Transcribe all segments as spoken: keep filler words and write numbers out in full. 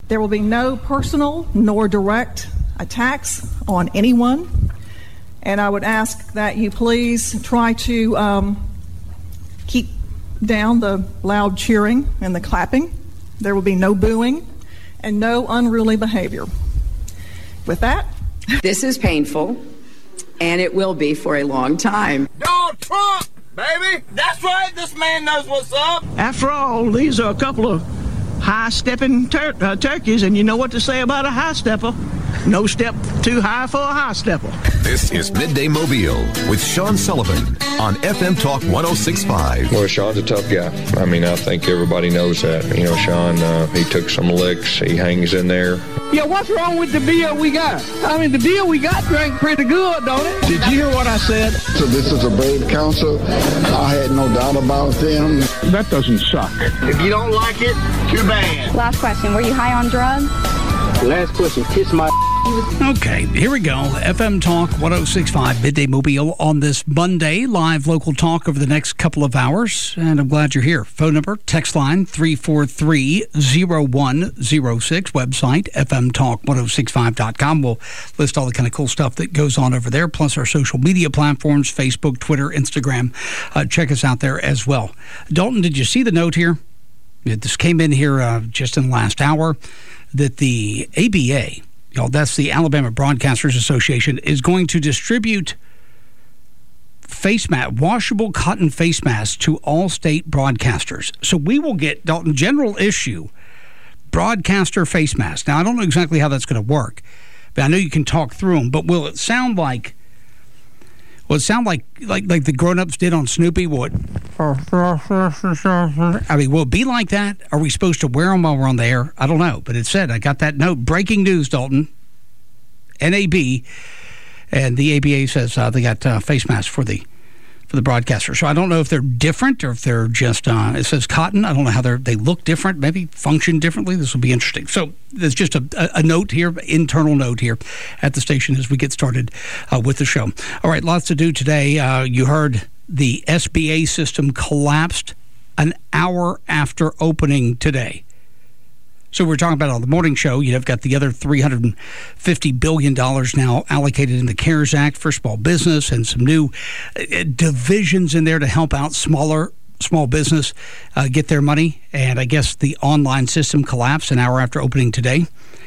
There will be no personal nor direct attacks on anyone. And I would ask that you please try to um, keep down the loud cheering and the clapping. There will be no booing and no unruly behavior. With that, this is painful, and it will be for a long time. Donald Trump, baby! That's right, this man knows what's up. After all, these are a couple of high-stepping tur- uh, turkeys, and you know what to say about a high-stepper. No step too high for a high-stepper. This is Midday Mobile with Sean Sullivan on F M Talk one oh six point five. Well, Sean's a tough guy. I mean, I think everybody knows that. You know, Sean, uh, he took some licks. He hangs in there. Yeah, what's wrong with the beer we got? I mean, the beer we got drank pretty good, don't it? Did you hear what I said? So this is a brave council. I had no doubt about them. That doesn't suck. If you don't like it, too bad. Last question, were you high on drugs? Last question, kiss my... Okay, here we go. F M Talk one oh six point five, Midday Mobile on this Monday. Live local talk over the next couple of hours. And I'm glad you're here. Phone number, text line three four three, zero one zero six. Website, f m talk one oh six five dot com. We'll list all the kind of cool stuff that goes on over there, plus our social media platforms, Facebook, Twitter, Instagram. Uh, check us out there as well. Dalton, did you see the note here? This came in here uh, just in the last hour that the A B A, you know, that's the Alabama Broadcasters Association, is going to distribute face mask, washable cotton face masks to all state broadcasters. So we will get, Dalton, general issue broadcaster face masks. Now, I don't know exactly how that's going to work, but I know you can talk through them. But will it sound like, will it sound like like, like the grown-ups did on Snoopy? Will it, I mean, will it be like that? Are we supposed to wear them while we're on the air? I don't know. But it said, I got that note. Breaking news, Dalton. N A B. And the A B A says uh, they got uh, face masks for the for the broadcaster. So I don't know if they're different or if they're just, uh, it says cotton. I don't know how they they look different, maybe function differently. This will be interesting. So there's just a, a note here, internal note here at the station as we get started uh, with the show. All right, lots to do today. Uh, you heard the S B A system collapsed an hour after opening today. So we're talking about on the morning show, you've got the other three hundred fifty billion dollars now allocated in the CARES Act for small business and some new divisions in there to help out smaller small business uh, get their money. And I guess the online system collapsed an hour after opening today.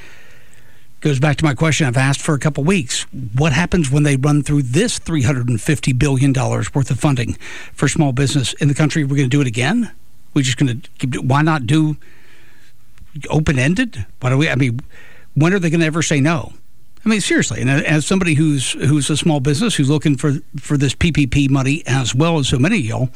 Goes back to my question I've asked for a couple weeks. What happens when they run through this three hundred fifty billion dollars worth of funding for small business in the country? We're going to do it again? We're just going to keep, why not do open-ended? Why do we? I mean, when are they going to ever say no? I mean, seriously. And as somebody who's who's a small business who's looking for for this P P P money as well as so many of y'all,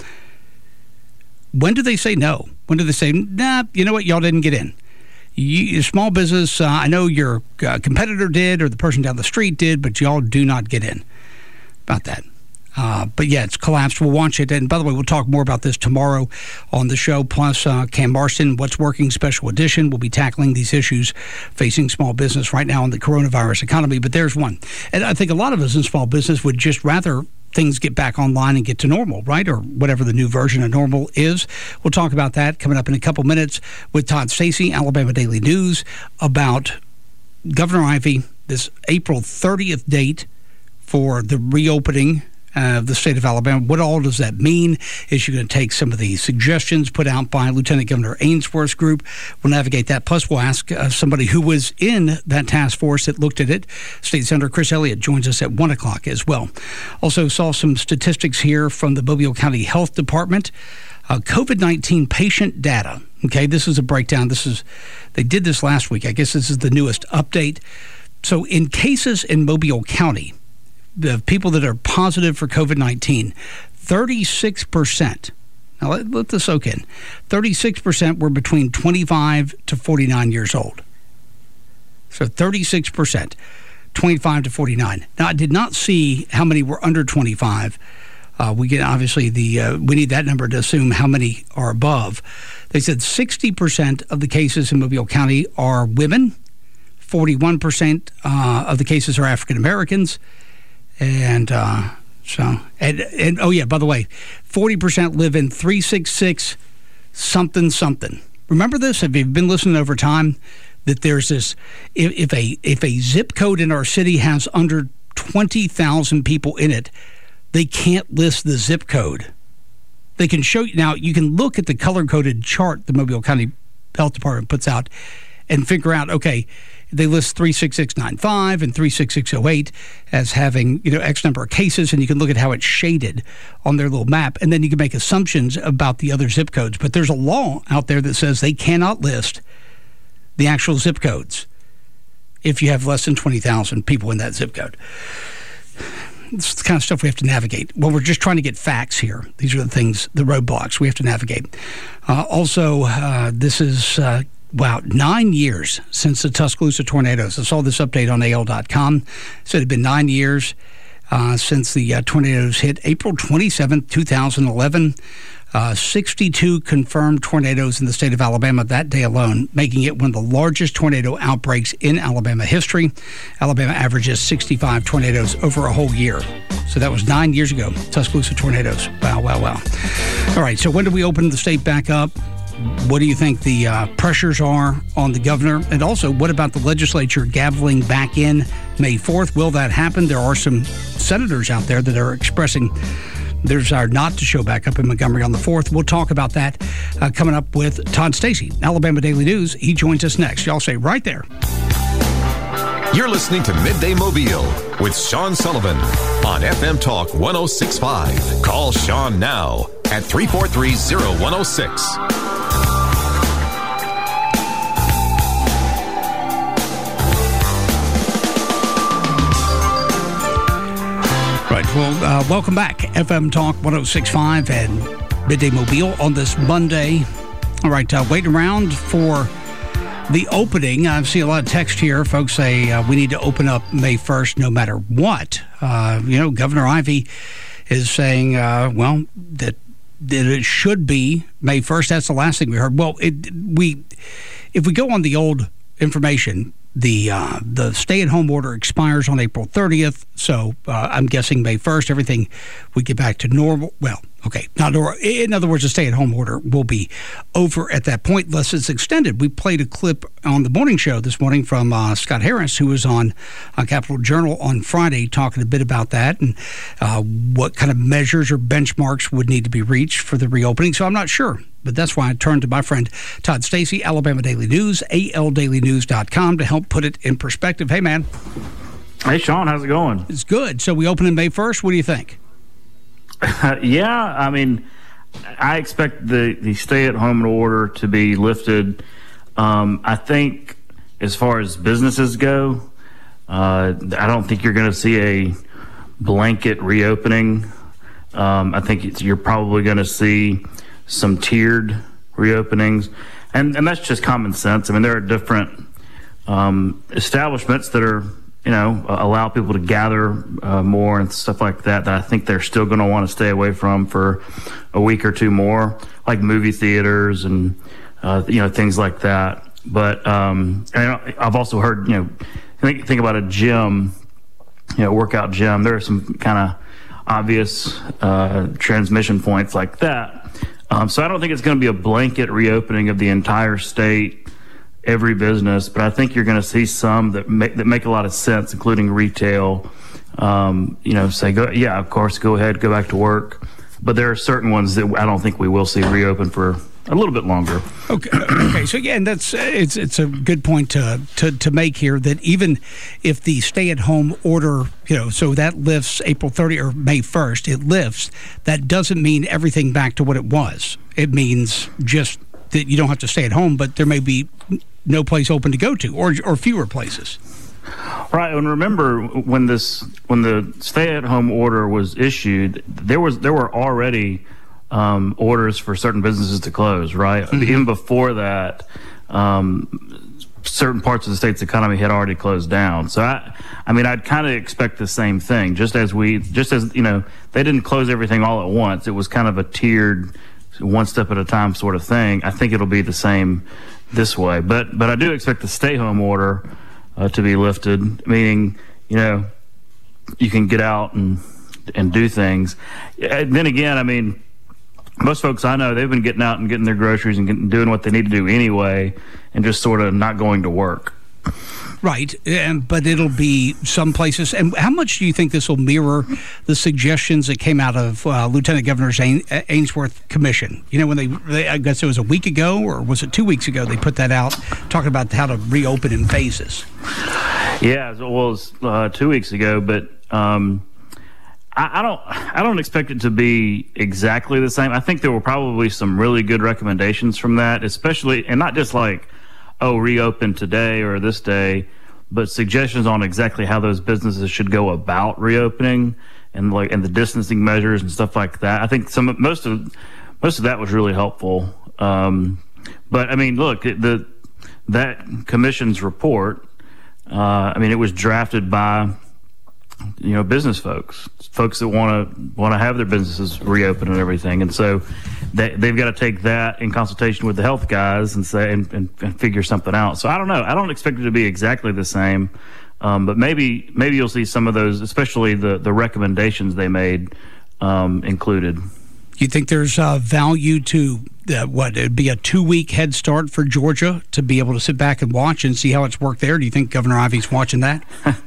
when do they say no? When do they say, nah, you know what, y'all didn't get in? You, small business, uh, I know your uh, competitor did or the person down the street did, but y'all do not get in. About that. Uh, but yeah, it's collapsed. We'll watch it. And by the way, we'll talk more about this tomorrow on the show. Plus, uh, Cam Marston, What's Working Special Edition. We'll be tackling these issues facing small business right now in the coronavirus economy. But there's one. And I think a lot of us in small business would just rather things get back online and get to normal, right? Or whatever the new version of normal is. We'll talk about that coming up in a couple minutes with Todd Stacey, Alabama Daily News, about Governor Ivey, this April thirtieth date for the reopening Uh, the state of Alabama. What all does that mean? Is she going to take some of the suggestions put out by Lieutenant Governor Ainsworth's group? We'll navigate that. Plus, we'll ask uh, somebody who was in that task force that looked at it. State Senator Chris Elliott joins us at one o'clock as well. Also saw some statistics here from the Mobile County Health Department. Uh, COVID nineteen patient data. Okay, this is a breakdown. This is, they did this last week. I guess this is the newest update. So in cases in Mobile County, the people that are positive for COVID nineteen, thirty-six percent. Now, let, let this soak in. thirty-six percent were between twenty-five to forty-nine years old. So thirty-six percent, twenty-five to forty-nine. Now, I did not see how many were under twenty-five. Uh, we get, obviously, the uh, we need that number to assume how many are above. They said sixty percent of the cases in Mobile County are women. forty-one percent uh, of the cases are African Americans. And uh, so, and, and oh yeah, by the way, forty percent live in three six six something something. Remember this? If you've been listening over time, that there's this, if, if a if a zip code in our city has under twenty thousand people in it, they can't list the zip code. They can show you, now you can look at the color-coded chart the Mobile County Health Department puts out and figure out, okay, they list three six six nine five and three six six oh eight as having, you know, X number of cases, and you can look at how it's shaded on their little map, and then you can make assumptions about the other zip codes. But there's a law out there that says they cannot list the actual zip codes if you have less than twenty thousand people in that zip code. It's the kind of stuff we have to navigate. Well, we're just trying to get facts here. These are the things, the roadblocks we have to navigate. Uh, also, uh, this is... Uh, Wow, nine years since the Tuscaloosa tornadoes. I saw this update on A L dot com. It said it had been nine years uh, since the uh, tornadoes hit. April twenty-seventh, twenty eleven. Uh, sixty-two confirmed tornadoes in the state of Alabama that day alone, making it one of the largest tornado outbreaks in Alabama history. Alabama averages sixty-five tornadoes over a whole year. So that was nine years ago, Tuscaloosa tornadoes. Wow, wow, wow. All right, so when do we open the state back up? What do you think the uh, pressures are on the governor? And also, what about the legislature gaveling back in May fourth? Will that happen? There are some senators out there that are expressing their desire not to show back up in Montgomery on the fourth. We'll talk about that uh, coming up with Todd Stacy, Alabama Daily News. He joins us next. Y'all stay right there. You're listening to Midday Mobile with Sean Sullivan on F M Talk one oh six point five. Call Sean now at three four three, oh one oh six. Right. Well, uh, welcome back. F M Talk one oh six point five and Midday Mobile on this Monday. All right. Uh, waiting around for the opening. I see a lot of text here. Folks say uh, we need to open up May first no matter what. Uh, you know, Governor Ivey is saying, uh, well, that, that it should be May first. That's the last thing we heard. Well, it, we if we go on the old information, The uh, the stay-at-home order expires on April thirtieth, so uh, I'm guessing May first, everything would get back to normal. Well, okay, not normal. In other words, the stay-at-home order will be over at that point, unless it's extended. We played a clip on the morning show this morning from uh, Scott Harris, who was on uh, Capital Journal on Friday, talking a bit about that and uh, what kind of measures or benchmarks would need to be reached for the reopening. So I'm not sure. But that's why I turned to my friend Todd Stacy, Alabama Daily News, A L daily news dot com, to help put it in perspective. Hey, man. Hey, Sean, how's it going? It's good. So we open in May first. What do you think? yeah, I mean, I expect the, the stay-at-home order to be lifted. Um, I think as far as businesses go, uh, I don't think you're going to see a blanket reopening. Um, I think it's, you're probably going to see some tiered reopenings, and and that's just common sense. I mean, there are different um, establishments that are, you know, allow people to gather uh, more and stuff like that, that I think they're still going to want to stay away from for a week or two more, like movie theaters and, uh, you know, things like that. But um, and I've also heard, you know, think, think about a gym, you know, workout gym. There are some kind of obvious uh, transmission points like that. Um, so I don't think it's going to be a blanket reopening of the entire state, every business, but I think you're going to see some that make that make a lot of sense, including retail. Um, you know, say, go, yeah, of course, go ahead, go back to work. But there are certain ones that I don't think we will see reopen for a little bit longer. Okay. Okay. So again, that's it's it's a good point to to to make here, that even if the stay-at-home order, you know, so that lifts April thirtieth or May first, it lifts. That doesn't mean everything back to what it was. It means just that you don't have to stay at home, but there may be no place open to go to, or or fewer places. Right, and remember when this when the stay-at-home order was issued, there was there were already Um, orders for certain businesses to close, right? Mm-hmm. Even before that, um, certain parts of the state's economy had already closed down. So, I, I mean, I'd kind of expect the same thing. Just as we, just as, you know, they didn't close everything all at once. It was kind of a tiered, one step at a time sort of thing. I think it'll be the same this way. But, but I do expect the stay-home order uh, to be lifted, meaning, you know, you can get out and and do things. And then again, I mean, most folks I know, they've been getting out and getting their groceries and getting, doing what they need to do anyway, and just sort of not going to work. Right, and, but it'll be some places. And how much do you think this will mirror the suggestions that came out of uh, Lieutenant Governor Ain- Ainsworth Commission? You know, when they, they, I guess it was a week ago, or was it two weeks ago, they put that out, talking about how to reopen in phases. Yeah, well, it was uh, two weeks ago, but um, I, I don't, I don't expect it to be exactly the same. I think there were probably some really good recommendations from that, especially, and not just like, oh, reopen today or this day, but suggestions on exactly how those businesses should go about reopening, and like and the distancing measures and stuff like that. I think some most of most of that was really helpful. Um, but I mean, look, the that commission's report. Uh, I mean, it was drafted by you know business folks, folks that want to want to have their businesses reopen and everything, and so they, they've got to take that in consultation with the health guys and say and, and, and figure something out. So I don't know. I don't expect it to be exactly the same, um, but maybe maybe you'll see some of those, especially the the recommendations they made, um, included. You think there's uh, value to uh, what it'd be a two week head start for Georgia to be able to sit back and watch and see how it's worked there? Do you think Governor Ivey's watching that?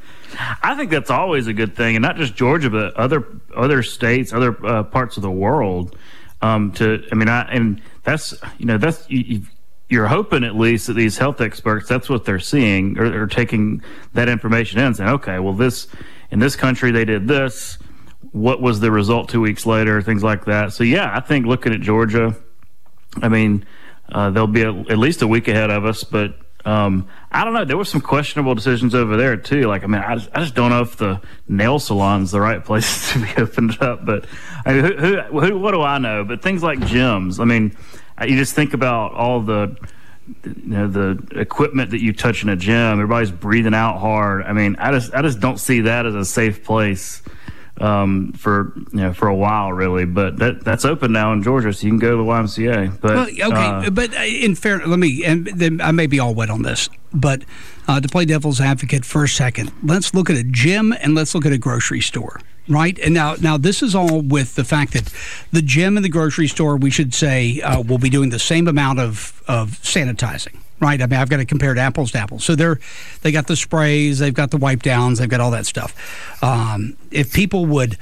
I think that's always a good thing, and not just Georgia, but other other states, other uh, parts of the world. Um, to, I mean, I and that's you know that's you, you're hoping at least that these health experts, that's what they're seeing, or, or taking that information in and saying, okay, well, this in this country they did this. What was the result two weeks later? Things like that. So yeah, I think looking at Georgia, I mean, uh, they'll be a, at least a week ahead of us, but. Um, I don't know. There were some questionable decisions over there too. Like, I mean, I just, I just don't know if the nail salon's the right place to be opened up. But I mean, who, who, who, what do I know? But things like gyms. I mean, you just think about all the, you know, the equipment that you touch in a gym. Everybody's breathing out hard. I mean, I just, I just don't see that as a safe place um, for you know for a while, really. But that that's open now in Georgia, so you can go to the Y M C A. But well, okay, uh, but in fair, let me, and then I may be all wet on this, but uh, to play devil's advocate for a second, let's look at a gym and let's look at a grocery store. Right. And now, now this is all with the fact that the gym and the grocery store, we should say, uh, will be doing the same amount of, of sanitizing. Right. I mean, I've got to compare it apples to apples. So they're they got the sprays, they've got the wipe downs, they've got all that stuff. Um, if people would,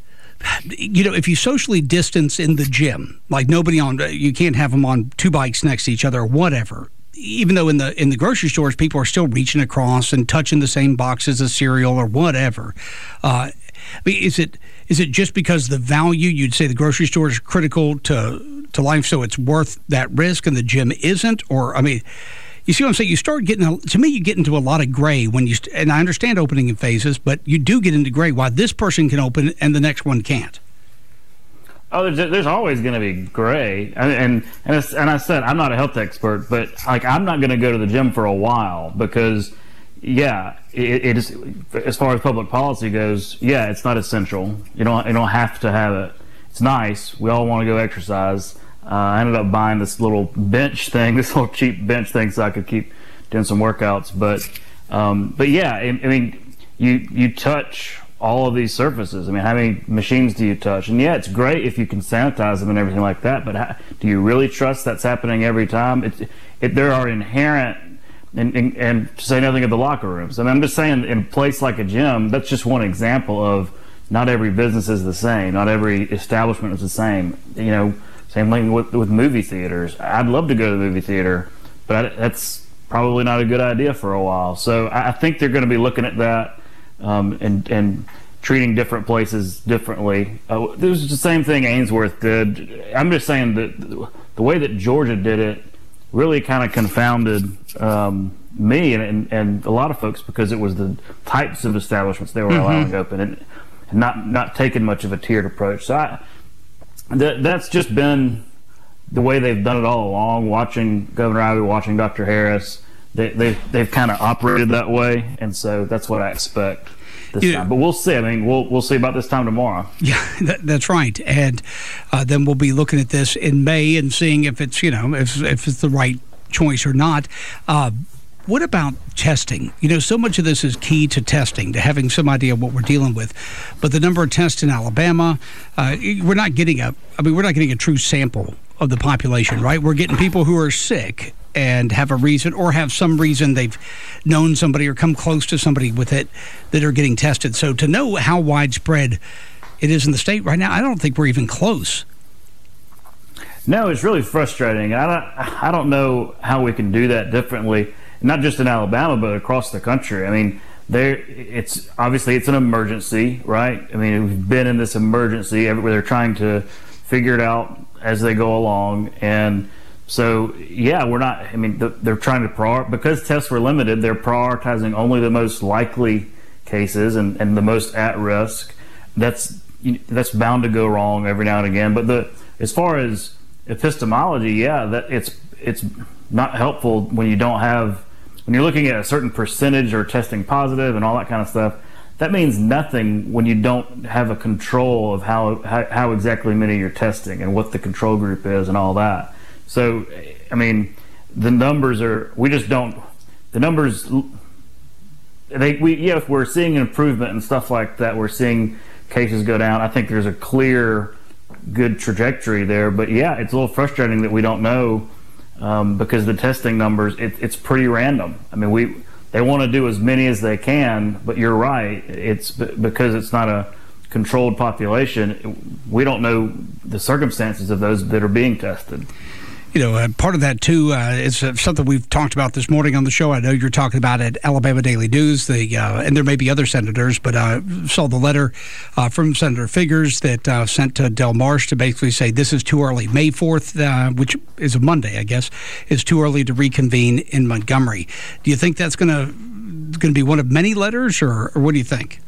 you know, if you socially distance in the gym, like nobody on, you can't have them on two bikes next to each other or whatever. Even though in the in the grocery stores, people are still reaching across and touching the same boxes of cereal or whatever. Uh, I mean, is it is it just because the value, you'd say the grocery store is critical to to life, so it's worth that risk, and the gym isn't? Or, I mean, you see what I'm saying? You start getting, a, to me, you get into a lot of gray when you, and I understand opening in phases, but you do get into gray why this person can open and the next one can't. Oh, there's, there's always going to be gray, and and and, and I said I'm not a health expert, but like I'm not going to go to the gym for a while because, yeah, it, it is, as far as public policy goes, yeah, it's not essential. You don't you don't have to have it. It's nice. We all want to go exercise. Uh, I ended up buying this little bench thing, this little cheap bench thing, so I could keep doing some workouts. But, um, but yeah, I, I mean, you you touch all of these surfaces. I mean, how many machines do you touch? And yeah, it's great if you can sanitize them and everything like that. But how, do you really trust that's happening every time? It, it, there are inherent, and, and, and to say nothing of the locker rooms. I mean, I'm just saying, in a place like a gym, that's just one example of not every business is the same. Not every establishment is the same. You know. Same thing with, with movie theaters. I'd love to go to the movie theater, but I, that's probably not a good idea for a while. So I, I think they're going to be looking at that um, and, and treating different places differently. Uh, it was the same thing Ainsworth did. I'm just saying that the way that Georgia did it really kind of confounded um, me and, and, and a lot of folks, because it was the types of establishments they were mm-hmm. allowing open and, and not, not taking much of a tiered approach. So I That, that's just been the way they've done it all along. Watching Governor Ivey, watching Doctor Harris, they, they've they've kind of operated that way, and so that's what I expect this yeah. time. But we'll see. I mean, we'll we'll see about this time tomorrow. Yeah, that, that's right. And uh, then we'll be looking at this in May and seeing if it's you know if if it's the right choice or not. Uh, What about testing? You know, so much of this is key to testing, to having some idea of what we're dealing with. But the number of tests in Alabama, uh, we're not getting a, I mean, we're not getting a true sample of the population, right? We're getting people who are sick and have a reason or have some reason they've known somebody or come close to somebody with it that are getting tested. So to know how widespread it is in the state right now, I don't think we're even close. No, it's really frustrating. I don't, I don't know how we can do that differently, not just in Alabama, but across the country. I mean, there, it's obviously it's an emergency, right? I mean, we've been in this emergency where they're trying to figure it out as they go along. And so, yeah, we're not, I mean, they're trying to prioritize, because tests were limited, they're prioritizing only the most likely cases and, and the most at risk. That's, that's bound to go wrong every now and again. But the, as far as epistemology, yeah, that it's it's not helpful when you don't have, when you're looking at a certain percentage or testing positive and all that kind of stuff. That means nothing when you don't have a control of how how, how exactly many you're testing and what the control group is and all that. So, I mean, the numbers are, we just don't, the numbers, they we yeah, if we're seeing an improvement and stuff like that, we're seeing cases go down. I think there's a clear good trajectory there, but yeah, it's a little frustrating that we don't know, um, because the testing numbers, it, it's pretty random. I mean, we they want to do as many as they can, but you're right, it's because it's not a controlled population, we don't know the circumstances of those that are being tested. You know, uh, part of that, too, uh, is uh, something we've talked about this morning on the show. I know you're talking about at Alabama Daily News, the uh, and there may be other senators, but I uh, saw the letter uh, from Senator Figurs that uh, sent to Del Marsh to basically say this is too early. May fourth, uh, which is a Monday, I guess, is too early to reconvene in Montgomery. Do you think that's going to going to be one of many letters, or, or what do you think?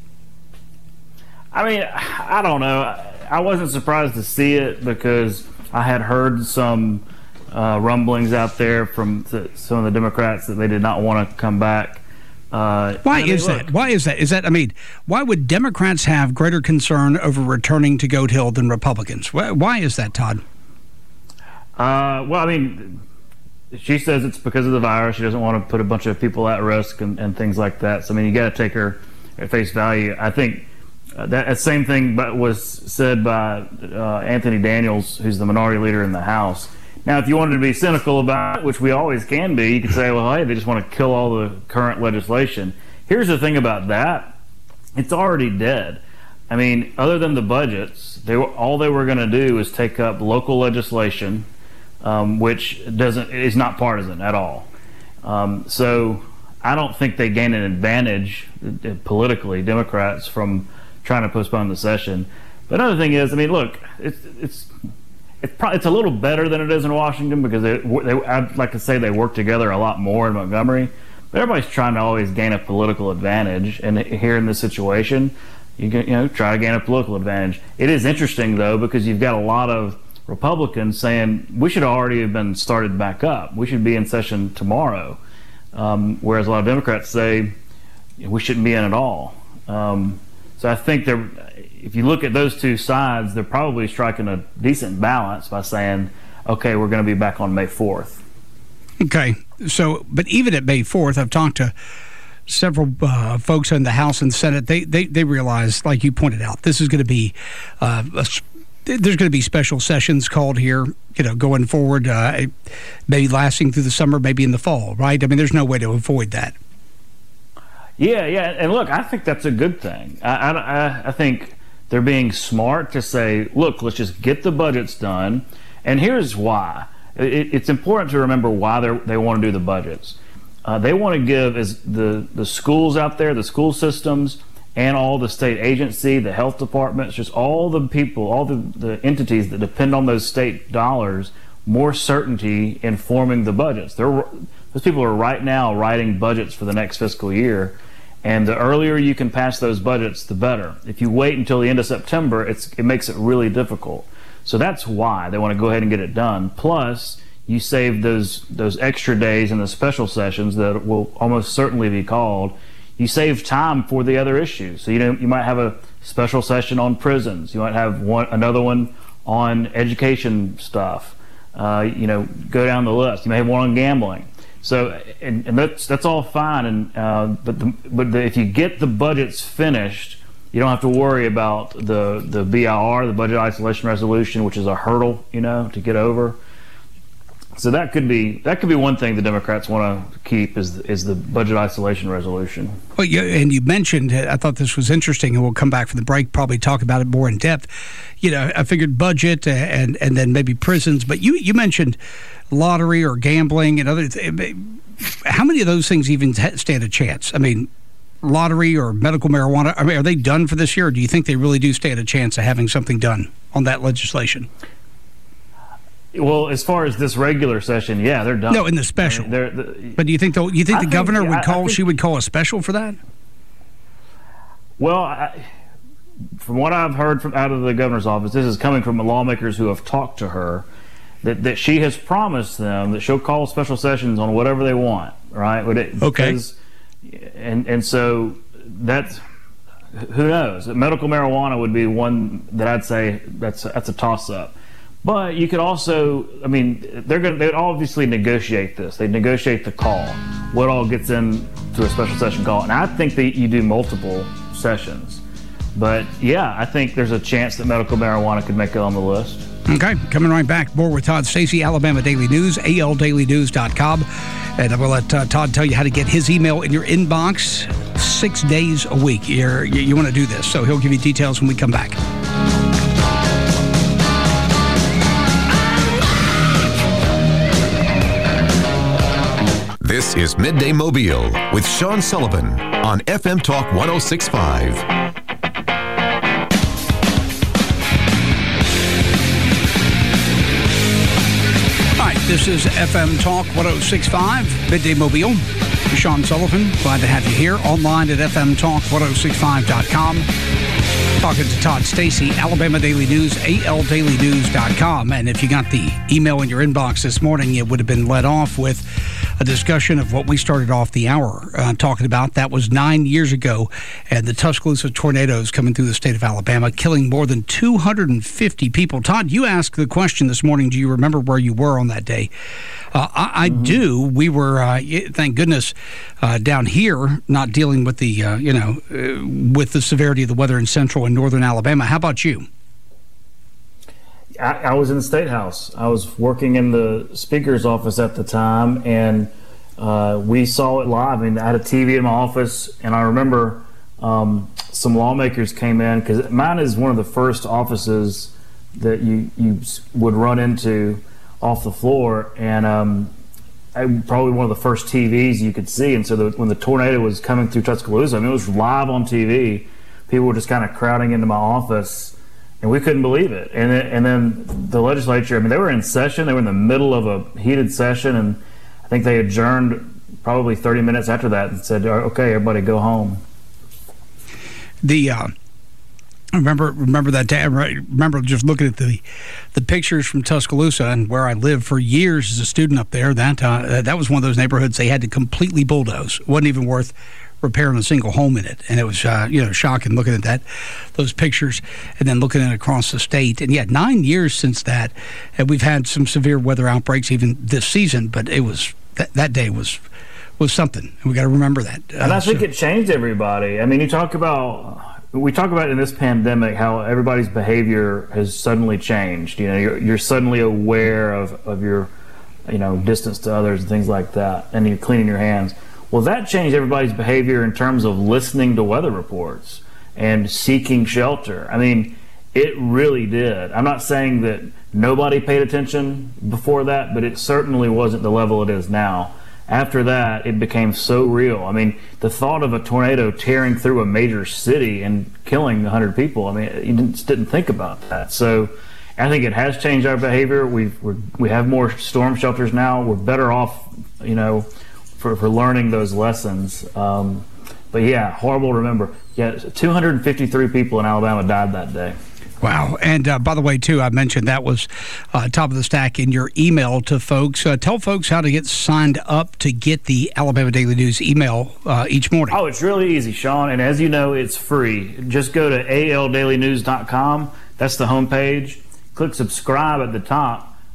I mean, I don't know. I wasn't surprised to see it because I had heard some Uh, rumblings out there from the, some of the Democrats that they did not want to come back. Uh, why I mean, is look, that? Why is that? Is that, I mean, why would Democrats have greater concern over returning to Goat Hill than Republicans? Why, why is that, Todd? Uh, well, I mean, she says it's because of the virus. She doesn't want to put a bunch of people at risk and, and things like that. So, I mean, you got to take her at face value. I think uh, that, that same thing was said by uh, Anthony Daniels, who's the minority leader in the House. Now, if you wanted to be cynical about it, which we always can be, you could say, well, hey, they just want to kill all the current legislation. Here's the thing about that. It's already dead. I mean, other than the budgets, they were, all they were going to do is take up local legislation, um, which doesn't is not partisan at all. Um, so I don't think they gain an advantage uh, politically, Democrats, from trying to postpone the session. But another thing is, I mean, look, it's it's It's probably, it's a little better than it is in Washington because they, they, I'd like to say they work together a lot more in Montgomery. But everybody's trying to always gain a political advantage, and here in this situation, you can, you know, try to gain a political advantage. It is interesting though because you've got a lot of Republicans saying we should already have been started back up. We should be in session tomorrow, um, whereas a lot of Democrats say we shouldn't be in at all. Um, so I think they're. If you look at those two sides, they're probably striking a decent balance by saying, okay, we're going to be back on May fourth. Okay. So, but even at May fourth, I've talked to several uh, folks in the House and Senate. They, they, they realize, like you pointed out, this is going to be, uh, a, there's going to be special sessions called here, you know, going forward, uh, maybe lasting through the summer, maybe in the fall, right? I mean, there's no way to avoid that. Yeah, yeah. And look, I think that's a good thing. I, I, I think they're being smart to say, look, let's just get the budgets done. And here's why. It, it's important to remember why they want to do the budgets. Uh, they want to give as the, the schools out there, the school systems, and all the state agency, the health departments, just all the people, all the, the entities that depend on those state dollars, more certainty in forming the budgets. They're, those people are right now writing budgets for the next fiscal year. And the earlier you can pass those budgets, the better. If you wait until the end of September, it's, it makes it really difficult. So that's why they want to go ahead and get it done. Plus, you save those those extra days in the special sessions that will almost certainly be called. You save time for the other issues. So you know you might have a special session on prisons. You might have one another one on education stuff. Uh, you know, go down the list. You may have one on gambling. So, and, and that's that's all fine. And uh, but the, but the, if you get the budgets finished, you don't have to worry about the the B I R, the budget isolation resolution, which is a hurdle, you know, to get over. So that could be that could be one thing the Democrats want to keep is is the budget isolation resolution. Well, you, and you mentioned, I thought this was interesting, and we'll come back from the break, probably talk about it more in depth. You know, I figured budget and and then maybe prisons, but you you mentioned lottery or gambling and other th- how many of those things even stand a chance? I mean, lottery or medical marijuana, I mean, are they done for this year, or do you think they really do stand a chance of having something done on that legislation? Well, as far as this regular session, yeah, they're done. No, in the special. I mean, the, but do you think the, you think I the governor think, would call? Think, she would call a special for that? Well, I, from what I've heard from out of the governor's office, this is coming from lawmakers who have talked to her, that that she has promised them that she'll call special sessions on whatever they want. Right? It, okay. Because, and and so that's who knows. Medical marijuana would be one that I'd say that's that's a toss up. But you could also, I mean, they're going to they'd obviously negotiate this. They negotiate the call, what all gets into a special session call. And I think that you do multiple sessions. But yeah, I think there's a chance that medical marijuana could make it on the list. Okay, coming right back. More with Todd Stacy, Alabama Daily News, A L daily news dot com. And I'm going to let uh, Todd tell you how to get his email in your inbox six days a week. You're, you you want to do this, so he'll give you details when we come back. This is Midday Mobile with Sean Sullivan on F M Talk one oh six point five. Hi, this is F M Talk one oh six point five, Midday Mobile. Sean Sullivan, glad to have you here. Online at F M Talk one oh six point five dot com. Talking to Todd Stacy, Alabama Daily News, A L daily news dot com. And if you got the email in your inbox this morning, it would have been led off with a discussion of what we started off the hour uh, talking about. That was nine years ago, and the Tuscaloosa tornadoes coming through the state of Alabama, killing more than two hundred fifty people. Todd, you asked the question this morning, do you remember where you were on that day? Uh, I, I mm-hmm. do. We were, uh, thank goodness, uh, down here, not dealing with the, uh, you know, uh, with the severity of the weather in central and northern Alabama. How about you? I, I was in the State House. I was working in the Speaker's office at the time, and uh, we saw it live. I mean, I had a T V in my office, and I remember um, some lawmakers came in, because mine is one of the first offices that you, you would run into off the floor, and um, I, probably one of the first T Vs you could see. And so the, when the tornado was coming through Tuscaloosa, I mean, it was live on T V. People were just kind of crowding into my office, and we couldn't believe it. And then, and then the legislature, I mean, they were in session. They were in the middle of a heated session, and I think they adjourned probably thirty minutes after that and said, okay, everybody go home. The uh, remember remember that day. I remember just looking at the the pictures from Tuscaloosa and where I lived for years as a student up there. That uh, that was one of those neighborhoods they had to completely bulldoze. It wasn't even worth repairing a single home in it, and it was uh, you know shocking looking at that those pictures and then looking at it across the state. And yet nine years since that, and we've had some severe weather outbreaks even this season. But it was that that day was was something, and we got to remember that. Uh, and I think so. it changed everybody. I mean, you talk about. We talk about in this pandemic how everybody's behavior has suddenly changed. You know, you're, you're suddenly aware of, of your, you know, distance to others and things like that, and you're cleaning your hands. Well, that changed everybody's behavior in terms of listening to weather reports and seeking shelter. I mean, it really did. I'm not saying that nobody paid attention before that, but it certainly wasn't the level it is now. After that, it became so real. I mean, the thought of a tornado tearing through a major city and killing one hundred people, I mean, you just didn't think about that. So I think it has changed our behavior. We've, we're, we have more storm shelters now. We're better off, you know, for, for learning those lessons. Um, but, yeah, horrible to remember. Yeah, two hundred fifty-three people in Alabama died that day. Wow. And uh, by the way, too, I mentioned that was uh, top of the stack in your email to folks. Uh, tell folks how to get signed up to get the Alabama Daily News email uh, each morning. Oh, it's really easy, Sean. And as you know, it's free. Just go to A L daily news dot com. That's the homepage. Click subscribe at the top.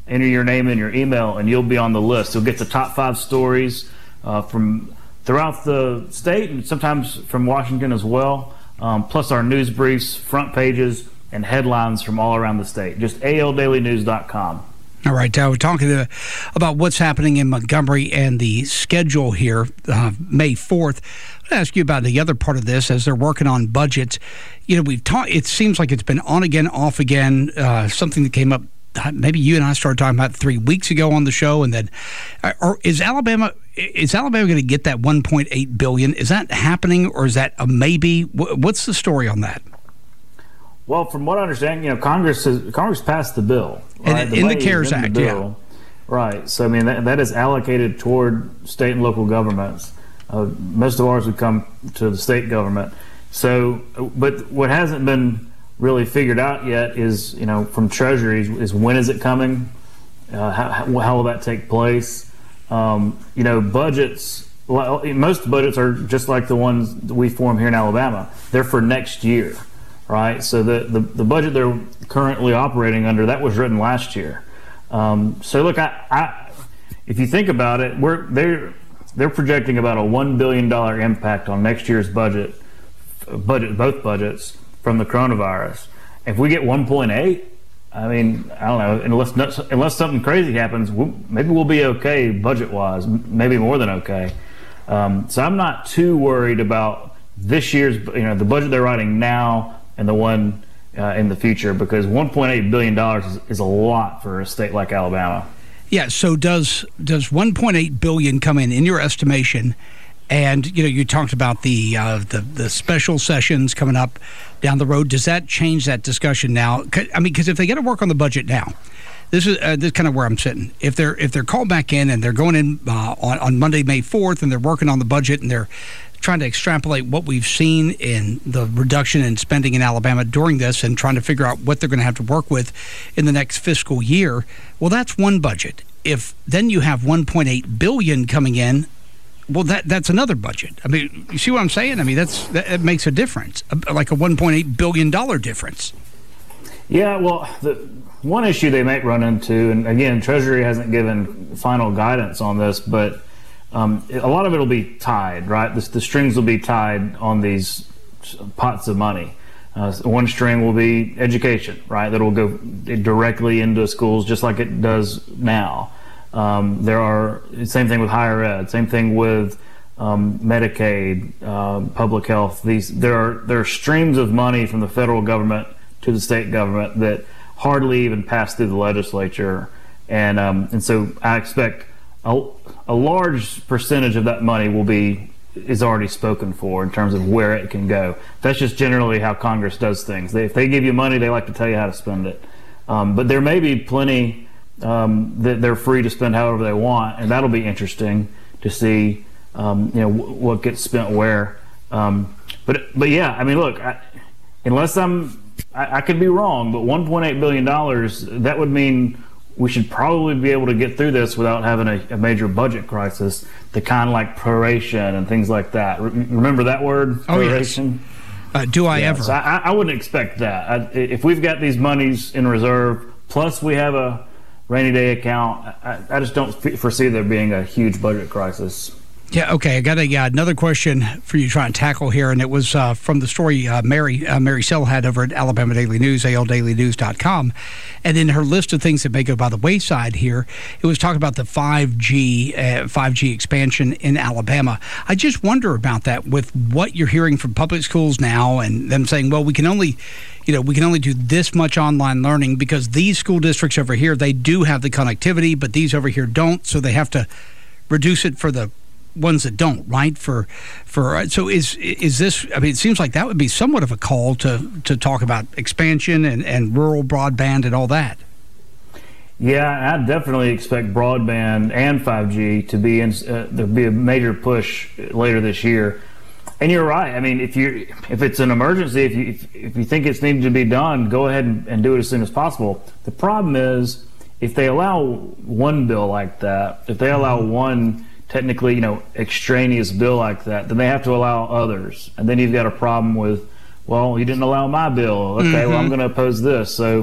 enter your name and your email, and you'll be on the list. You'll get the top five stories uh, from throughout the state and sometimes from Washington as well, um, plus our news briefs, front pages, and headlines from all around the state. Just A L daily news dot com. All right, uh, we're talking to, about what's happening in Montgomery and the schedule here, uh, May fourth. I'm going to ask you about the other part of this as they're working on budgets. You know, we've talked, it seems like it's been on again, off again, uh, something that came up, maybe you and I started talking about three weeks ago on the show, and then, or is Alabama, is Alabama going to get that one point eight billion dollars? Is that happening, or is that a maybe? What's the story on that? Well, from what I understand, you know, Congress has, Congress passed the bill. Right? In, the in the CARES in the Act, bill. Yeah. Right. So, I mean, that, that is allocated toward state and local governments. Uh, most of ours would come to the state government. So, but what hasn't been really figured out yet is, you know, from Treasury is when is it coming? Uh, how, how will that take place? Um, you know, budgets, most budgets are just like the ones that we form here in Alabama. They're for next year. Right, so the, the, the budget they're currently operating under, that was written last year. Um, so look, I, I, if you think about it, we're they're they're projecting about a one billion dollar impact on next year's budget, budget both budgets from the coronavirus. If we get one point eight, I mean, I don't know, unless unless something crazy happens, we'll, maybe we'll be okay budget wise, maybe more than okay. Um, so I'm not too worried about this year's, you know, the budget they're writing now and the one uh, in the future, because one point eight billion dollars is, is a lot for a state like Alabama. Yeah, so does does one point eight billion dollars come in, in your estimation? And, you know, you talked about the, uh, the the special sessions coming up down the road. Does that change that discussion now? I mean, because if they got to work on the budget now, this is uh, this is kind of where I'm sitting. If they're if they're called back in and they're going in uh, on, on Monday, May fourth, and they're working on the budget and they're trying to extrapolate what we've seen in the reduction in spending in Alabama during this and trying to figure out what they're going to have to work with in the next fiscal year, well, that's one budget. If then you have one point eight billion dollars coming in, well, that that's another budget. I mean, you see what I'm saying? I mean, that's that, that makes a difference, like a one point eight billion dollars difference. Yeah, well, the one issue they might run into, and again, Treasury hasn't given final guidance on this, but Um, a lot of it will be tied, right? The, the strings will be tied on these pots of money. Uh, one string will be education, right? That will go directly into schools just like it does now. Um, there are, same thing with higher ed, same thing with um, Medicaid, uh, public health. These there are there are streams of money from the federal government to the state government that hardly even pass through the legislature, and um, and so I expect A, a large percentage of that money will be is already spoken for in terms of where it can go. That's just generally how Congress does things. They, if they give you money, they like to tell you how to spend it. Um, but there may be plenty um, that they're free to spend however they want, and that'll be interesting to see. Um, you know w- what gets spent where. Um, but but yeah, I mean, look, I, unless I'm, I, I could be wrong, but one point eight billion dollars, that would mean we should probably be able to get through this without having a, a major budget crisis, the kind of like proration and things like that. Re- remember that word? Oh, proration? Yes. Uh, do I yeah, ever? So I, I wouldn't expect that. I, if we've got these monies in reserve, plus we have a rainy day account, I, I just don't foresee there being a huge budget crisis. Yeah, okay. I got a, uh, another question for you to try and tackle here, and it was uh, from the story uh, Mary uh, Mary Sell had over at Alabama Daily News, A L daily news dot com. And in her list of things that may go by the wayside here, it was talking about the five G uh, five G expansion in Alabama. I just wonder about that with what you're hearing from public schools now and them saying, well, we can only, you know, we can only do this much online learning because these school districts over here, they do have the connectivity, but these over here don't, so they have to reduce it for the ones that don't, right? For for so is is this? I mean, it seems like that would be somewhat of a call to to talk about expansion and, and rural broadband and all that. Yeah, I definitely expect broadband and five G to be in. Uh, there'll be a major push later this year. And you're right. I mean, if you if it's an emergency, if you if, if you think it's needed to be done, go ahead and, and do it as soon as possible. The problem is if they allow one bill like that, if they allow one technically, you know, extraneous bill like that, then they have to allow others. And then you've got a problem with, well, you didn't allow my bill. Okay, mm-hmm. well, I'm going to oppose this. So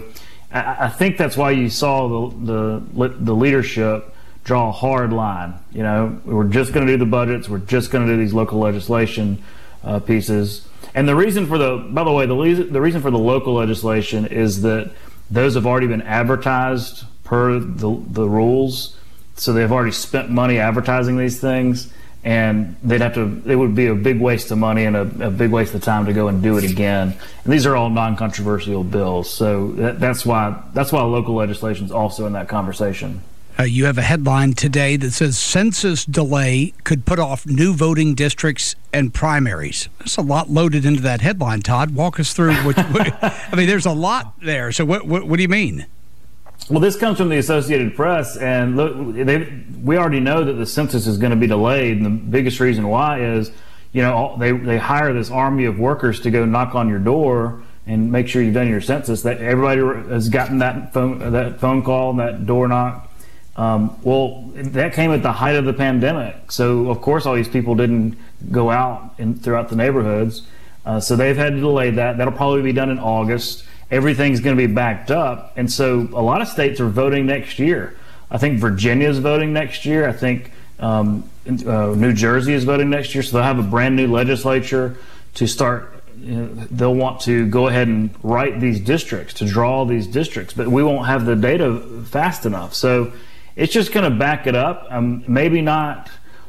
I, I think that's why you saw the, the the leadership draw a hard line. You know, we're just going to do the budgets. We're just going to do these local legislation uh, pieces. And the reason for the, by the way, the reason, the reason for the local legislation is that those have already been advertised per the, the rules. So they've already spent money advertising these things, and they'd have to, it would be a big waste of money and a, a big waste of time to go and do it again. And these are all non-controversial bills. So that, that's why, that's why local legislation is also in that conversation. Uh, you have a headline today that says census delay could put off new voting districts and primaries. There's a lot loaded into that headline, Todd. Walk us through what, what I mean, there's a lot there. So what, what, what do you mean? Well, this comes from the Associated Press, and look, they, we already know that the census is going to be delayed, and the biggest reason why is, you know, they, they hire this army of workers to go knock on your door and make sure you've done your census. That everybody has gotten that phone, that phone call, that door knock. Um, well, that came at the height of the pandemic. So, of course, all these people didn't go out in, throughout the neighborhoods. Uh, so they've had to delay that. That'll probably be done in August. Everything's going to be backed up. And so a lot of states are voting next year. I think Virginia is voting next year. I think um, uh, New Jersey is voting next year. So they'll have a brand new legislature to start. You know, they'll want to go ahead and write these districts, to draw these districts. But we won't have the data fast enough. So it's just going to back it up. Um, maybe not,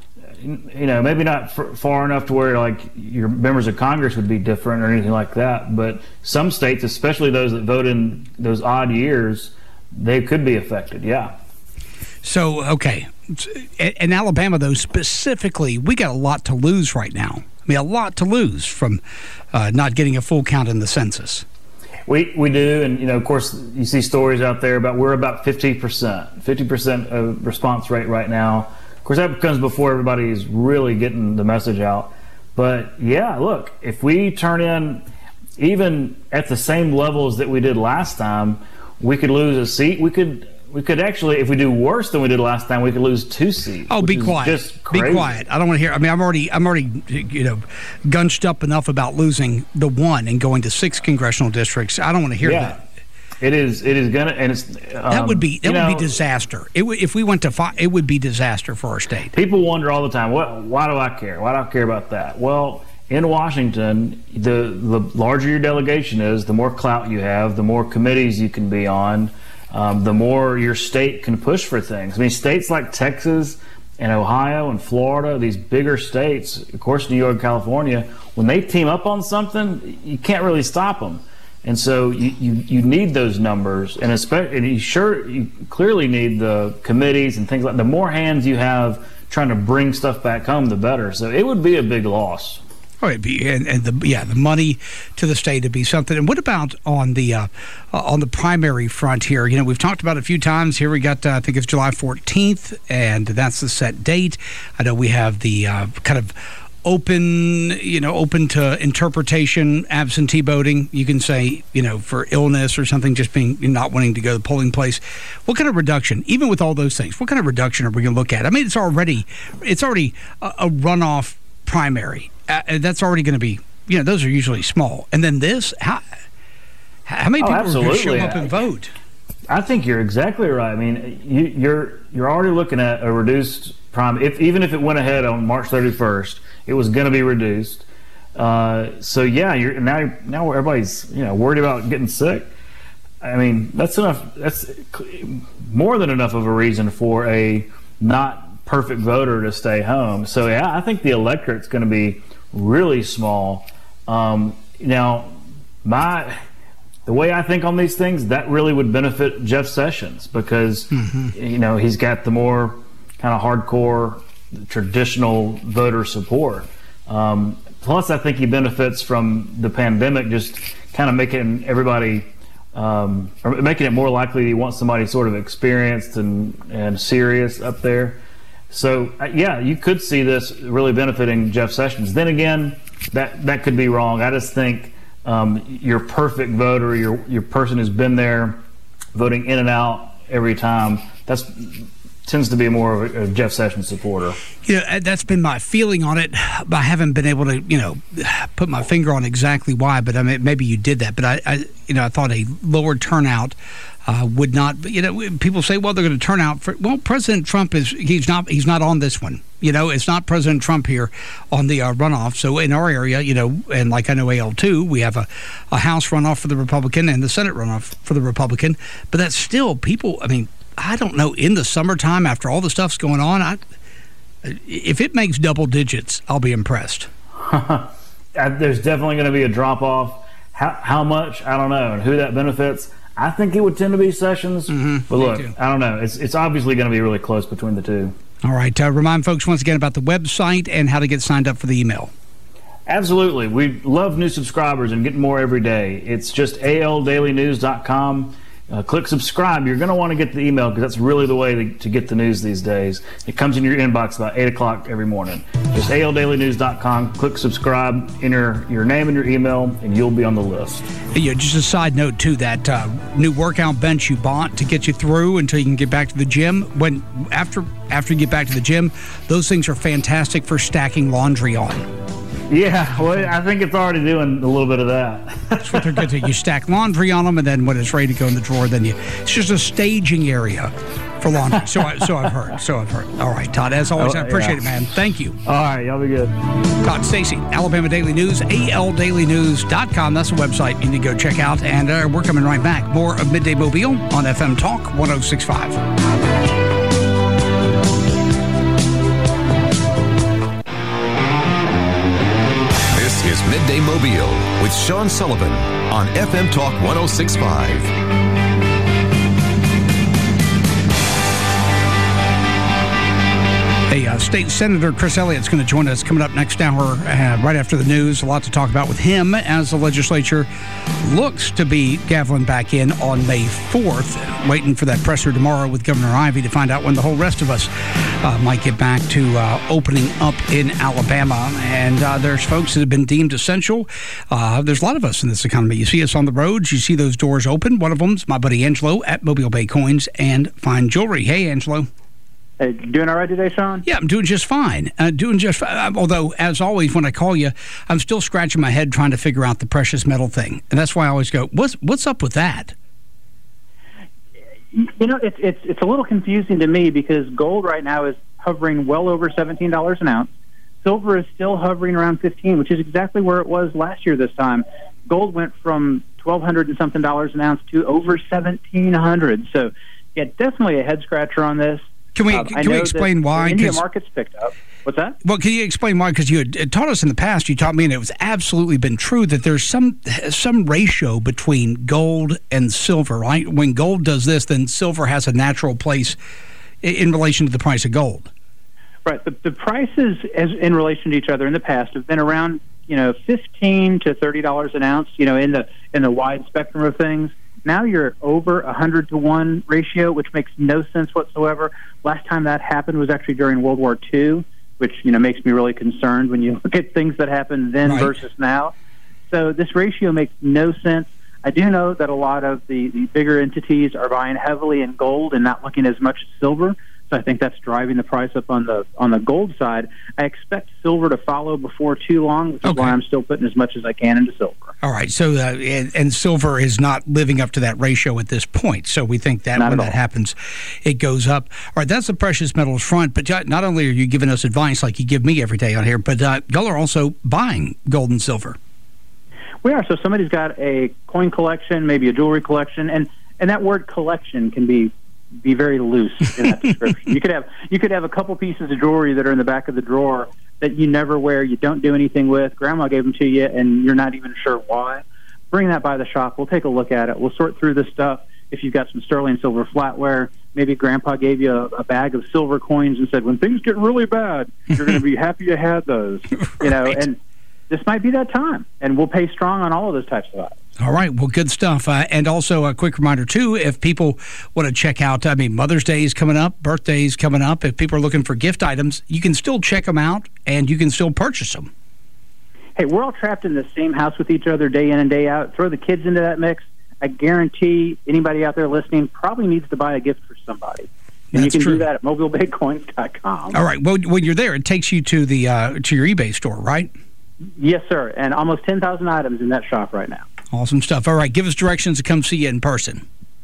you know, maybe not f- far enough to where like your members of Congress would be different or anything like that. But some states, especially those that vote in those odd years, they could be affected. Yeah. So, okay. In Alabama, though, specifically, we got a lot to lose right now. I mean, a lot to lose from uh, not getting a full count in the census. We we do, and you know, of course, you see stories out there about we're about fifty percent, fifty percent of response rate right now. Of course, that comes before everybody is really getting the message out. But yeah, look, if we turn in even at the same levels that we did last time, we could lose a seat. We could we could actually, if we do worse than we did last time, we could lose two seats. Oh, be quiet! Just crazy. Be quiet! I don't want to hear. I mean, I'm already, I'm already, you know, gunched up enough about losing the one and going to six congressional districts. I don't want to hear yeah. that. It is. It is gonna, and it's um, that would be that would know, be disaster. It w- if we went to five, it would be disaster for our state. People wonder all the time, what? Why do I care? Why do I care about that? Well, in Washington, the the larger your delegation is, the more clout you have, the more committees you can be on. Um, the more your state can push for things. I mean, states like Texas and Ohio and Florida, these bigger states, of course, New York, California, when they team up on something, you can't really stop them. And so you, you, you need those numbers, and especially, and you sure you clearly need the committees and things like. The more hands you have trying to bring stuff back home, the better. So it would be a big loss. Oh, it'd be, and, and the yeah, the money to the state would be something. And what about on the uh, on the primary front here? You know, we've talked about it a few times. Here we got, uh, I think it's July fourteenth, and that's the set date. I know we have the uh, kind of open, you know, open to interpretation absentee voting. You can say, you know, for illness or something, just being not wanting to go to the polling place. What kind of reduction, even with all those things, what kind of reduction are we going to look at? I mean, it's already it's already a, a runoff primary. Uh, that's already going to be, you know, those are usually small. And then this, how how many people oh, are going to show up and vote? I think you're exactly right. I mean, you, you're you're already looking at a reduced prime. If even if it went ahead on March thirty-first, it was going to be reduced. Uh, so yeah, you're now now everybody's you know worried about getting sick. I mean, that's enough. That's more than enough of a reason for a not perfect voter to stay home. So yeah, I think the electorate's going to be really small. Um, now, my the way I think on these things, that really would benefit Jeff Sessions because mm-hmm. you know he's got the more kind of hardcore traditional voter support. Um, plus, I think he benefits from the pandemic, just kind of making everybody, um, or making it more likely he wants somebody sort of experienced and and serious up there. So, uh, yeah, you could see this really benefiting Jeff Sessions. Then again, that that could be wrong. I just think um, your perfect voter, your your person who's been there voting in and out every time, that's tends to be more of a, a Jeff Sessions supporter. You know, that's been my feeling on it. But I haven't been able to, you know, put my finger on exactly why. But I mean, maybe you did that. But I, I you know, I thought a lower turnout uh, would not. You know, people say, well, they're going to turn out for. Well, President Trump is he's not he's not on this one. You know, it's not President Trump here on the uh, runoff. So in our area, you know, and like I know A L two, we have a, a House runoff for the Republican and the Senate runoff for the Republican. But that's still people. I mean, I don't know. In the summertime, after all the stuff's going on, I, if it makes double digits, I'll be impressed. There's definitely going to be a drop off. How, how much? I don't know. And who that benefits? I think it would tend to be Sessions. Mm-hmm. But look, I don't know. It's it's obviously going to be really close between the two. All right. Uh, remind folks once again about the website and how to get signed up for the email. Absolutely. We love new subscribers and getting more every day. It's just A L daily news dot com. Uh, click subscribe. You're going to want to get the email because that's really the way to, to get the news these days. It comes in your inbox about eight o'clock every morning. Just A L daily news dot com. Click subscribe, enter your name and your email, and you'll be on the list. Yeah, just a side note, too, that uh, new workout bench you bought to get you through until you can get back to the gym. When after after you get back to the gym, those things are fantastic for stacking laundry on. Yeah, well, I think it's already doing a little bit of that. That's what they're good to. You stack laundry on them, and then when it's ready to go in the drawer, then you it's just a staging area for laundry. So, I, so I've heard. So I've heard. All right, Todd. As always, oh, I appreciate yeah. it, man. Thank you. All right, y'all be good. Todd Stacy, Alabama Daily News, A L daily news dot com. That's a website you need to go check out. And uh, we're coming right back. More of Midday Mobile on F M Talk one oh six point five. Is Midday Mobile with Sean Sullivan on F M Talk one oh six point five. Hey, uh, State Senator Chris Elliott's going to join us coming up next hour, uh, right after the news. A lot to talk about with him as the legislature looks to be gaveling back in on May fourth. Waiting for that presser tomorrow with Governor Ivey to find out when the whole rest of us uh, might get back to uh, opening up in Alabama. And uh, there's folks that have been deemed essential. Uh, there's a lot of us in this economy. You see us on the roads. You see those doors open. One of them's my buddy Angelo at Mobile Bay Coins and Fine Jewelry. Hey, Angelo. Hey, doing all right today, Sean? Yeah, I'm doing just fine. Uh, doing just fine. Although, as always, when I call you, I'm still scratching my head trying to figure out the precious metal thing. And that's why I always go, what's what's up with that? You know, it's it's it's a little confusing to me because gold right now is hovering well over seventeen dollars an ounce. Silver is still hovering around fifteen, which is exactly where it was last year this time. Gold went from twelve hundred and something dollars an ounce to over seventeen hundred. So, yeah, definitely a head scratcher on this. Can we um, can we explain why? The India market's picked up. What's that? Well, can you explain why? Because you had taught us in the past, you taught me, and it was absolutely been true, that there's some some ratio between gold and silver, right? When gold does this, then silver has a natural place in relation to the price of gold. Right. The, the prices as in relation to each other in the past have been around, you know, fifteen to thirty dollars an ounce, you know, in the in the wide spectrum of things. Now you're over a hundred to one ratio, which makes no sense whatsoever. Last time that happened was actually during World War Two, which, you know, makes me really concerned when you look at things that happened then right. versus now. So this ratio makes no sense. I do know that a lot of the, the bigger entities are buying heavily in gold and not looking as much at silver. So I think that's driving the price up on the on the gold side. I expect silver to follow before too long, which is okay. why I'm still putting as much as I can into silver. All right. So uh, and, and silver is not living up to that ratio at this point. So we think that not when that happens, it goes up. All right. That's the precious metals front. But not only are you giving us advice like you give me every day on here, but uh, y'all are also buying gold and silver. We are. So somebody's got a coin collection, maybe a jewelry collection, and, and that word collection can be be very loose in that description. You could have you could have a couple pieces of jewelry that are in the back of the drawer that you never wear, you don't do anything with. Grandma gave them to you, and you're not even sure why. Bring that by the shop. We'll take a look at it. We'll sort through the stuff. If you've got some sterling silver flatware, maybe Grandpa gave you a, a bag of silver coins and said, when things get really bad, you're going to be happy you had those. You right. know, and this might be that time, and we'll pay strong on all of those types of items. All right. Well, good stuff. Uh, and also a quick reminder, too, if people want to check out, I mean, Mother's Day is coming up, birthday's coming up. If people are looking for gift items, you can still check them out and you can still purchase them. Hey, we're all trapped in the same house with each other day in and day out. Throw the kids into that mix. I guarantee anybody out there listening probably needs to buy a gift for somebody. And That's you can true. do that at mobile bay coins dot com. All right. Well, when you're there, it takes you to the uh, to your eBay store, right? Yes, sir. And almost ten thousand items in that shop right now. Awesome stuff. All right. Give us directions to come see you in person.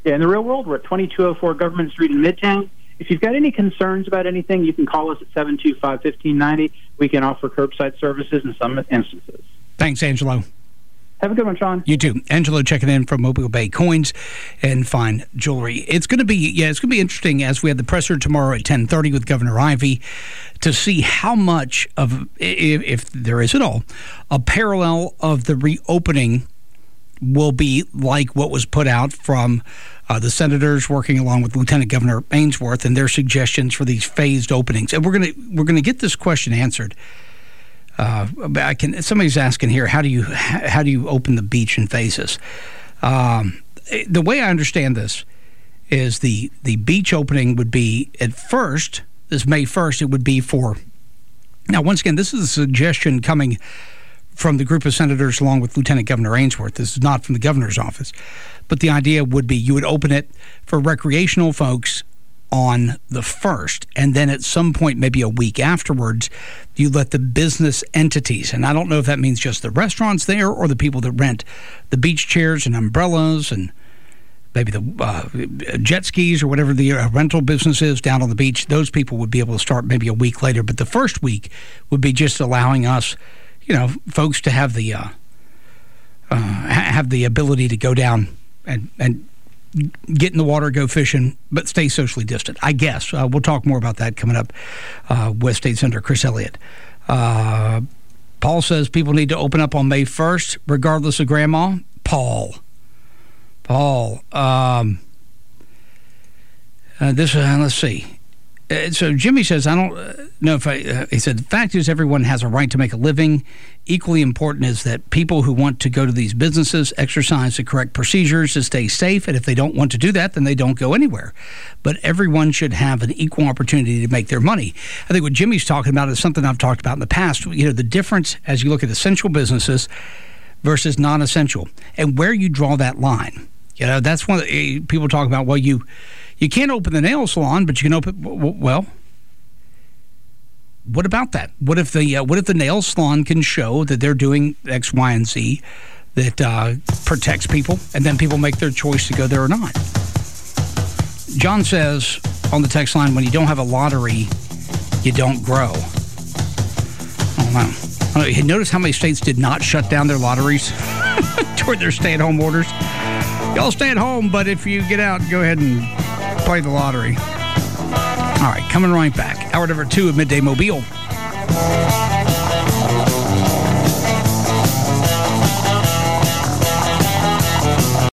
Yeah, in the real world, we're at twenty-two oh four Government Street in Midtown. If you've got any concerns about anything, you can call us at seven two five, one five nine zero. We can offer curbside services in some instances. Thanks, Angelo. Have a good one, Sean. You too. Angelo checking in from Mobile Bay Coins and Fine Jewelry. It's going to be, yeah, it's going to be interesting as we have the presser tomorrow at ten thirty with Governor Ivey to see how much of, if, if there is at all, a parallel of the reopening will be like what was put out from uh, the senators working along with Lieutenant Governor Ainsworth and their suggestions for these phased openings. And we're going to we're going to get this question answered. Uh, I can. Somebody's asking here, how do you how do you open the beach in phases? Um, the way I understand this is the the beach opening would be at first, this May first, it would be for. Now, once again, this is a suggestion coming from the group of senators along with Lieutenant Governor Ainsworth. This is not from the governor's office. But the idea would be you would open it for recreational folks on the first, and then at some point, maybe a week afterwards, you let the business entities, and I don't know if that means just the restaurants there or the people that rent the beach chairs and umbrellas and maybe the uh, jet skis or whatever the uh, rental business is down on the beach, those people would be able to start maybe a week later. But the first week would be just allowing us, you know, folks to have the uh, uh, have the ability to go down and and get in the water, go fishing, but stay socially distant, I guess. Uh, we'll talk more about that coming up uh, with State Senator Chris Elliott. Uh, Paul says people need to open up on May first, regardless of grandma. Paul. Paul. Um, uh, this, uh, let's see. Uh, so Jimmy says, I don't uh, know if I, uh, he said, the fact is everyone has a right to make a living. Equally important is that people who want to go to these businesses exercise the correct procedures to stay safe, and if they don't want to do that, then they don't go anywhere. But everyone should have an equal opportunity to make their money. I think what Jimmy's talking about is something I've talked about in the past. You know, the difference as you look at essential businesses versus non-essential, and where you draw that line. You know, that's one of the, people talk about, well, you you can't open the nail salon, but you can open, well, what about that? What if the uh, what if the nail salon can show that they're doing X, Y, and Z that uh, protects people, and then people make their choice to go there or not? John says on the text line, when you don't have a lottery, you don't grow. Oh, wow. I don't know, notice how many states did not shut down their lotteries toward their stay-at-home orders? Y'all stay at home, but if you get out, go ahead and play the lottery. All right, coming right back. Hour number two of Midday Mobile.